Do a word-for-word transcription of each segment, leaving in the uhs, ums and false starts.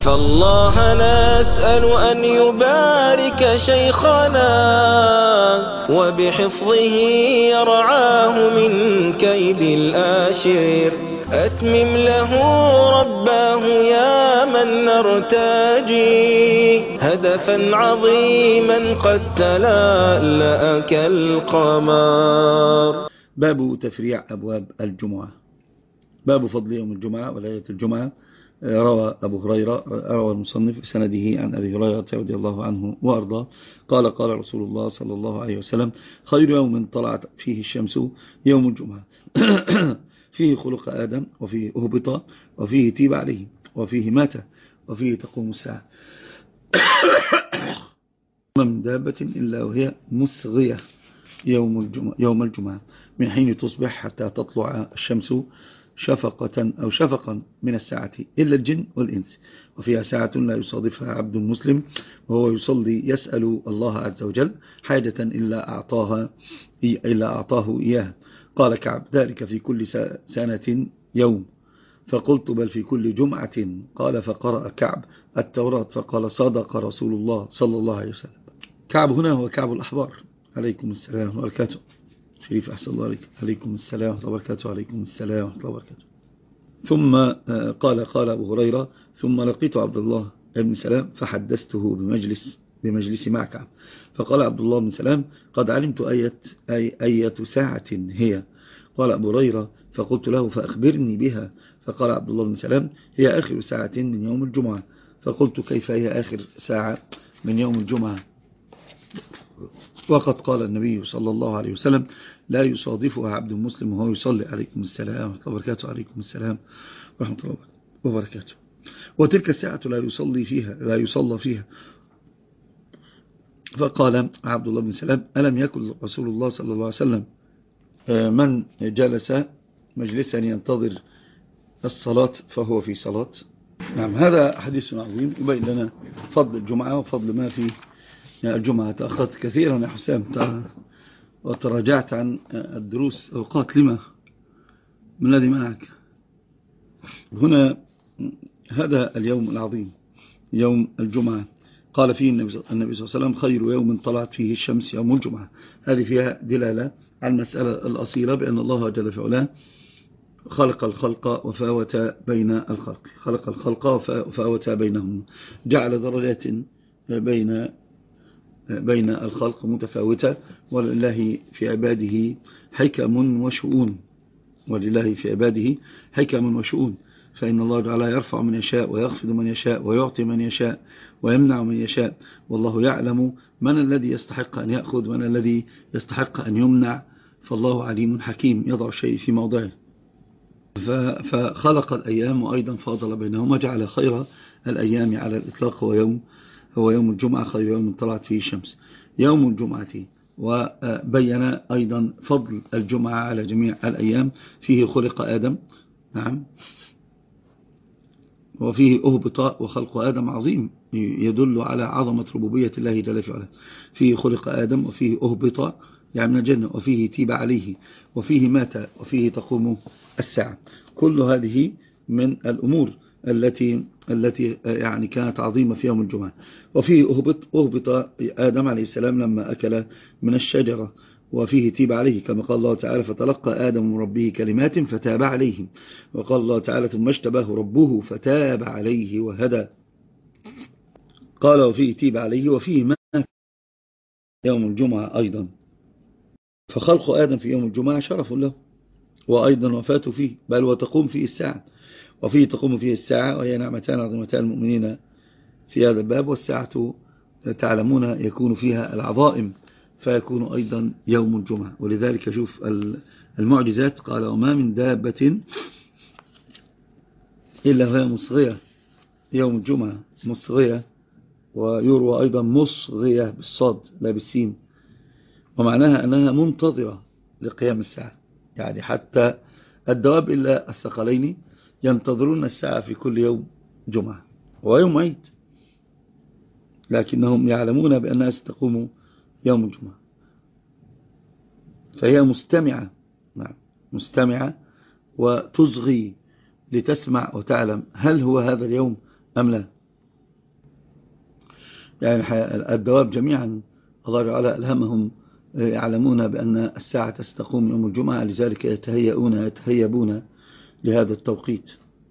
فالله نسأل أن يبارك شيخنا وبحفظه يرعاه من كيد الآشر. أتمم له رباه يا من نرتجي هدفا عظيما قد تلألأ كالقمر. باب تفريع أبواب الجمعة. باب فضل يوم الجمعة وليلة الجمعة. روى أبو هريرة روى المصنف بسنده عن أبي هريرة رضي الله عنه وأرضاه قال قال رسول الله صلى الله عليه وسلم: خير يوم طلعت فيه الشمس يوم الجمعة فيه خلق آدم وفيه أهبط وفيه تيب عليه وفيه مات وفيه تقوم الساعة من دابة إلا وهي مسغية يوم الجمعة, يوم الجمعة من حين تصبح حتى تطلع الشمس شفقة أو شفقا من الساعة إلا الجن والإنس. وفيها ساعة لا يصادفها عبد مسلم وهو يصلي يسأل الله عز وجل حاجة إلا أعطاها إلا أعطاه إياها. قال كعب: ذلك في كل سنة يوم. فقلت: بل في كل جمعة. قال: فقرأ كعب التوراة فقال: صدق رسول الله صلى الله عليه وسلم. كعب هنا هو كعب الأحبار عليكم السلام وبركاته. شريف أحسن الله عليك. عليكم السلام وبركاته. عليكم السلام وبركاته. ثم قال قال أبو هريرة: ثم لقيت عبد الله بن سلام فحدثته بمجلس بمجلس مع كعب. فقال عبد الله بن سلام: قد علمت أية, أي أية ساعة هي. قال أبو هريرة: فقلت له: فأخبرني بها. فقال عبد الله بن سلام: هي آخر ساعة من يوم الجمعة. فقلت: كيف هي آخر ساعة من يوم الجمعة؟ وقد قال النبي صلى الله عليه وسلم: لا يصادفها عبد مسلم وهو يصلي. عليكم السلام ورحمة الله وبركاته. عليكم السلام ورحمة الله وبركاته. وتلك الساعة لا يصلي فيها لا يصلى فيها. فقال عبد الله بن سلام: ألم يكن رسول الله صلى الله عليه وسلم من جلس مجلسا ينتظر الصلاة فهو في صلاة؟ نعم، هذا حديث عظيم يبين لنا فضل الجمعة وفضل ما في الجمعة. تأخذت كثيرا يا حسام وتراجعت عن الدروس أوقات. لما من الذي منعك؟ هنا هذا اليوم العظيم يوم الجمعة قال فيه النبي صلى الله عليه وسلم: خير يوم طلعت فيه الشمس يوم الجمعة. هذه فيها دلالة على المسألة الأصيلة بأن الله جل في علاه خلق الخلق وفاوت بين الخلق خلق الخلق وفاوت بينهم، جعل درجات بين بين الخلق متفاوتة. ولله في عباده حكم وشؤون ولله في عباده حكم وشؤون فإن الله تعالى يرفع من يشاء ويخفض من يشاء ويعطي من يشاء ويمنع من يشاء، والله يعلم من الذي يستحق أن يأخذ من الذي يستحق أن يمنع. فالله عليم حكيم يضع الشيء في موضعه. فخلق الأيام وأيضا فاضل بينهما، جعل خير الأيام على الإطلاق هو يوم هو يوم الجمعة، خير يوم طلعت فيه الشمس يوم الجمعة. وبين أيضا فضل الجمعة على جميع الأيام. فيه خلق آدم، نعم، وفيه أهبط وخلق آدم عظيم يدل على عظمة ربوبية الله جل في علاه. فيه خلق آدم وفيه أهبط يعني من الجنة وفيه تيب عليه وفيه مات وفيه تقوم الساعة. كل هذه من الأمور التي التي يعني كانت عظيمة في يوم الجمعة. وفيه أهبط, أهبط آدم عليه السلام لما أكل من الشجرة وفيه تيب عليه كما قال الله تعالى: فتلقى آدم من ربه كلمات فتاب عليه. وقال الله تعالى: ثم اجتباه ربه فتاب عليه وهدى. قال: وفيه تيب عليه وفيه مات يوم الجمعة أيضا. فخلق آدم في يوم الجمعة شرف له، وأيضا وفاته فيه، بل وتقوم فيه الساعة وفيه تقوم فيه الساعة، وهي نعمتان عظيمتان المؤمنين في هذا الباب. والساعة تعلمون يكون فيها العظائم فيكون أيضا يوم الجمعة. ولذلك شوف المعجزات، قال: وما من دابة إلا وهي مصغية يوم الجمعة. مصغية، ويروى أيضا مصغية بالصاد لا بالسين، ومعناها أنها منتظرة لقيام الساعة. يعني حتى الدواب إلا الثقلين ينتظرون الساعة في كل يوم جمعة ويوم عيد، لكنهم يعلمون بأنها ستقوم يوم الجمعة. فهي مستمعة، نعم مستمعة، وتصغي لتسمع وتعلم هل هو هذا اليوم أم لا. يعني الدواب جميعا الله تعالى ألهمهم يعلمون بأن الساعة ستقوم يوم الجمعة، لذلك يتهيئون يتهيبون لهذا التوقيت.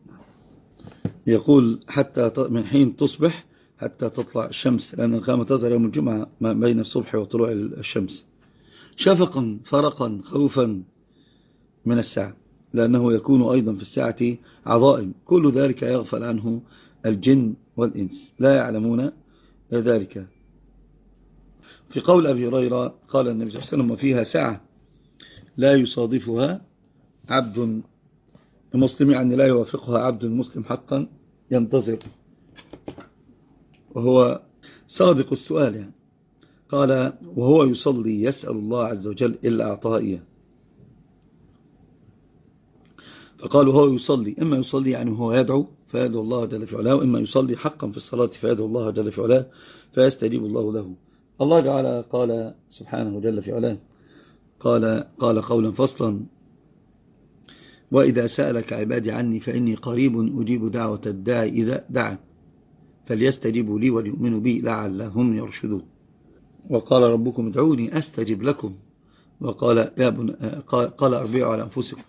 يقول حتى من حين تصبح حتى تطلع الشمس، لأن القيامة تظهر يوم الجمعة ما بين الصبح وطلوع الشمس، شفقا فرقا خوفا من الساعة، لأنه يكون أيضا في الساعة عظائم، كل ذلك يغفل عنه الجن والإنس، لا يعلمون ذلك. في قول أبي هريرة قال النبي صلى الله عليه وسلم: وفيها ساعة لا يصادفها عبد مسلم، يعني لا يوافقها عبد مسلم حقا ينتظر وهو صادق السؤال، يعني قال: وهو يصلي يسأل الله عز وجل إلا أعطاه إياه. فقال: وهو يصلي، إما يصلي يعني هو يدعو فيدعو الله جل في علاه، وإما يصلي حقا في الصلاة فيدعو الله جل في علاه فيستجيب الله له. الله تعالى قال سبحانه جل في علاه قال, قال قولا فصلا: وإذا سألك عبادي عني فإني قريب أجيب دعوة الداعي إذا دعا فليستجيبوا لي وليؤمنوا بي لعلهم يرشدون. وقال: ربكم ادعوني أستجب لكم. وقال: يا بن... قال أربعوا على أنفسكم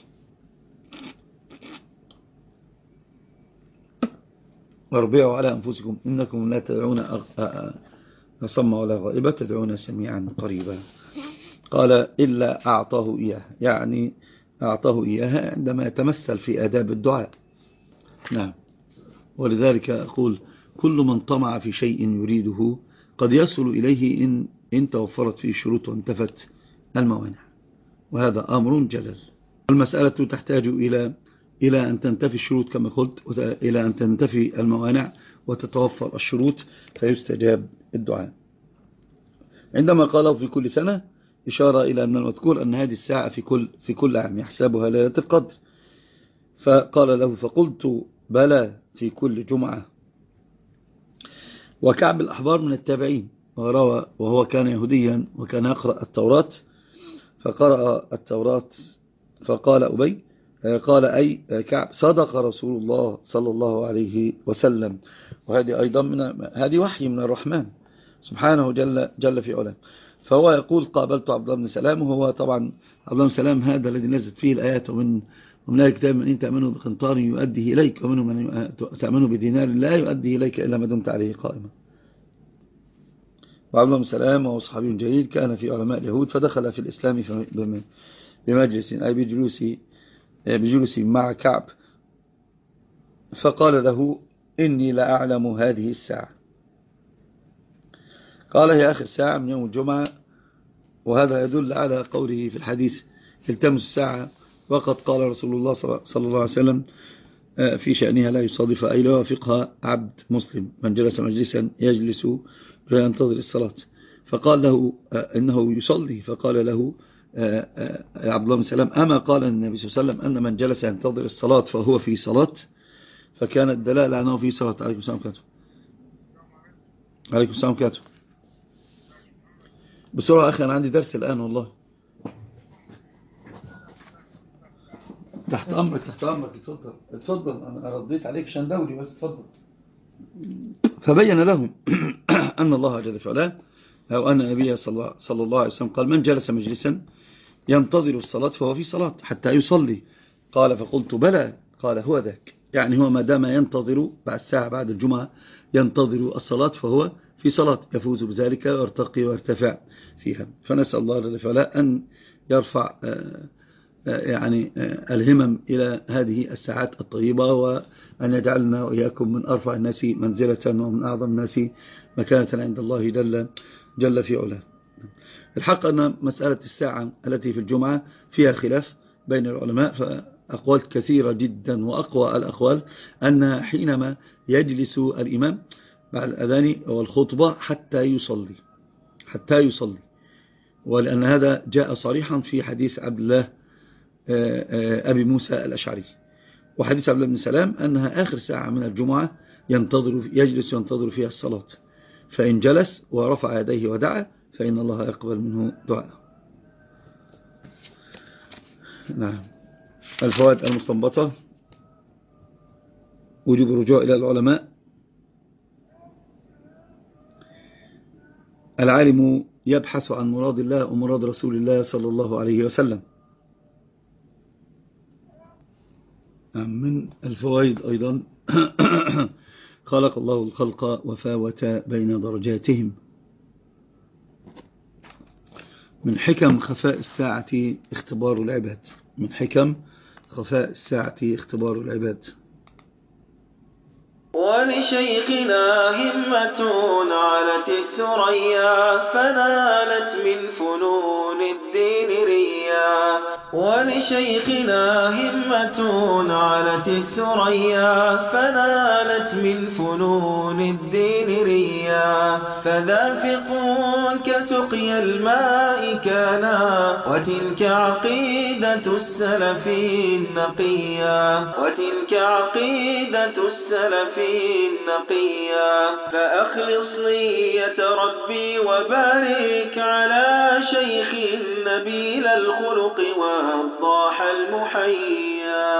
واربعوا على أنفسكم إنكم لا تدعون أصم ولا غائبة، تدعون سميعا قريبا. قال: إلا أعطاه إياه، يعني أعطاه إياها عندما يتمثل في آداب الدعاء. نعم. ولذلك أقول: كل من طمع في شيء يريده قد يصل إليه إن, إن توفرت فيه الشروط وانتفت الموانع، وهذا أمر جلل. المسألة تحتاج إلى إلى أن تنتفي الشروط كما قلت، إلى أن تنتفي الموانع وتتوفر الشروط فيستجاب الدعاء. عندما قالوا في كل سنة إشارة إلى أن المذكور أن هذه الساعة في كل في كل عام يحسبها ليلة القدر. فقال له: فقلت: بلى في كل جمعة. وكعب الأحبار من التابعين، وروى وهو كان يهوديا وكان يقرأ التوراة، فقرأ التوراة فقال أبي قال أي كعب: صدق رسول الله صلى الله عليه وسلم. وهذه أيضا من هذه وحي من الرحمن سبحانه جل, جل في علاه. فهو يقول: قابلت عبد الله بن سلام، وهو طبعا عبد الله بن سلام هذا الذي نزلت فيه الآيات: ومن ومن الكتاب من إن تأمنوا بقنطار يؤديه إليك، ومنهم من تأمنوا بدينار لا يؤديه إليك إلا ما دمت عليه قائما. وعبد الله بن سلام وهو صحابي جليل كان في علماء اليهود، فدخل في الإسلام بمجلس أي بجلوس بجلوس مع كعب، فقال له: إني لأعلم هذه الساعة. قال: هي آخر ساعة من يوم الجمعة. وهذا يدل على قوله في الحديث: التمس الساعة، وقد قال رسول الله صلى الله عليه وسلم في شأنها: لا يصادف أي لا يوافقها عبد مسلم من جلس مجلسا يجلس فينتظر الصلاة. فقال له إنه يصلي، فقال له عبد الله بن سلام: أما قال النبي صلى الله عليه وسلم أن من جلس ينتظر الصلاة فهو في صلاة؟ فكانت دلالة أنه في صلاة. عليكم السلام كاتب. عليكم السلام كاتب. بسرعة أخي، أنا عندي درس الآن والله. تحت أمرك تحت أمرك اتفضل اتفضل، أنا رديت عليك عشان دولي بس اتفضل. فبين لهم أن الله جل وعلا أو أن النبي صلى الله عليه وسلم قال: من جلس مجلسا ينتظر الصلاة فهو في صلاة حتى يصلي. قال: فقلت: بلى. قال: هو ذاك، يعني هو ما دام ينتظر بعد ساعة بعد الجمعة ينتظر الصلاة فهو في صلاة، يفوز بذلك ويرتقي ويرتفع فيها. فنسأل الله جل وعلا أن يرفع يعني الهمم إلى هذه الساعات الطيبة، وأن يجعلنا وإياكم من أرفع الناس منزلة ومن أعظم الناس مكانة عند الله جل, جل في علاه. الحق أن مسألة الساعة التي في الجمعة فيها خلاف بين العلماء، فأقوال كثيرة جدا، وأقوى الأقوال أن حينما يجلس الإمام بعد الأذان والخطبة حتى يصلي حتى يصلي ولأن هذا جاء صريحا في حديث عبد الله أبي موسى الأشعري، وحديث عبد الله بن سلام أنها آخر ساعة من الجمعة ينتظر يجلس ينتظر فيها الصلاة، فإن جلس ورفع يديه ودعا فإن الله يقبل منه دعاء. نعم. الفوائد المستنبطة: وجوب الرجوع إلى العلماء العالم يبحث عن مراد الله ومراد رسول الله صلى الله عليه وسلم. من الفوائد أيضا خلق الله الخلق وفاوت بين درجاتهم. من حكم خفاء الساعة اختبار العباد. من حكم خفاء الساعة اختبار العباد. ولشيخنا همة علت الثريا فنالت من فنون الدين ريا. ولشيخنا همة علت الثريا فنالت من فنون الدين ريا. فذافق كسقي الماء كانا وتلك عقيدة السلف النقيا. وتلك عقيدة السلف النقيا. فأخلص نية ربي وبارك على شيخ نبيل الخلق والضاح المحيا.